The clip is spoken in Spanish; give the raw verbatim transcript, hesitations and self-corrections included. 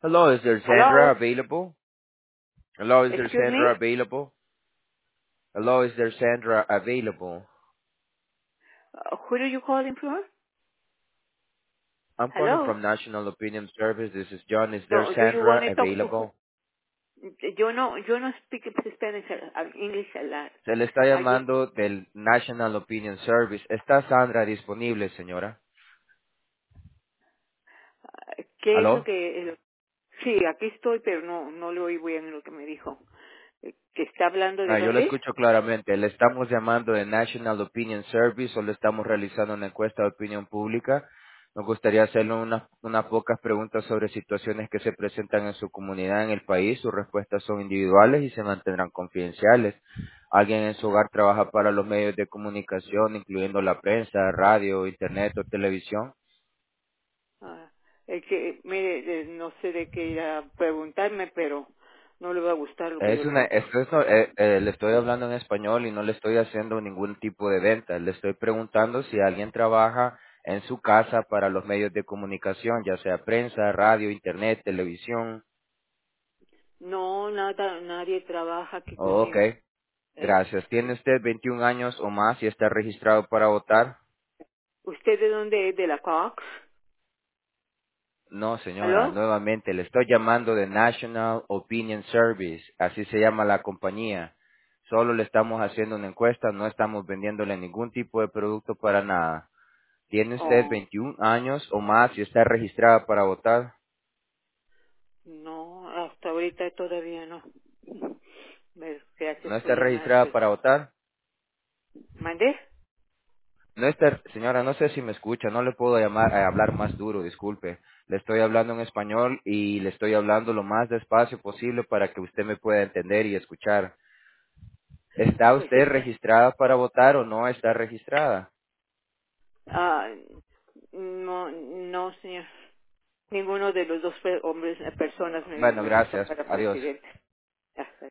Hello, is there Sandra Hello? available? Hello, is there Excuse me? Sandra available? Hello, is there Sandra available? Uh, who are you calling from? I'm calling Hello? from National Opinion Service. This is John. Is there No, do you want Sandra to talk to who? available? Yo no, yo no speak Spanish, uh, English a lot. Se le está Are you, llamando del National Opinion Service. ¿Está Sandra disponible, señora? uh, ¿qué es lo ¿Aló? que, eh, sí, aquí estoy, pero no, no le oí bien lo que me dijo. Eh, ¿Que está hablando de Ah, yo lo dónde? escucho claramente. Le estamos llamando de National Opinion Service o le estamos realizando una encuesta de opinión pública. Nos gustaría hacerle unas, unas pocas preguntas sobre situaciones que se presentan en su comunidad en el país. Sus respuestas son individuales y se mantendrán confidenciales. ¿Alguien en su hogar trabaja para los medios de comunicación, incluyendo la prensa, radio, internet o televisión? Ah, es que, mire, eh, no sé de qué ir a preguntarme, pero no le va a gustar lo que Es yo le una, digo. es eso, eh, eh, le estoy hablando en español y no le estoy haciendo ningún tipo de venta. Le estoy preguntando si alguien trabaja en su casa para los medios de comunicación, ya sea prensa, radio, internet, televisión. No, nada, nadie trabaja aquí Oh, ok, conmigo. ¿Eh? gracias. ¿Tiene usted veintiún años o más y está registrado para votar? ¿Usted de dónde es? ¿De la Cox? No, señora, ¿Aló? nuevamente le estoy llamando de National Opinion Service, así se llama la compañía. Solo le estamos haciendo una encuesta, no estamos vendiéndole ningún tipo de producto para nada. ¿Tiene usted Oh, veintiún años o más y está registrada para votar? no, hasta ahorita todavía no. Pero gracias ¿No por está llamar. registrada Pues. para votar? ¿Mandé? No está, señora, no sé si me escucha, no le puedo llamar, a hablar más duro, disculpe. Le estoy hablando en español y le estoy hablando lo más despacio posible para que usted me pueda entender y escuchar. ¿Está Pues usted está. registrada para votar o no está registrada? Ah, no, no, señor. Ninguno de los dos pe- hombres, eh, personas me, Bueno, me gustan gracias. para Adiós. presidente. Hasta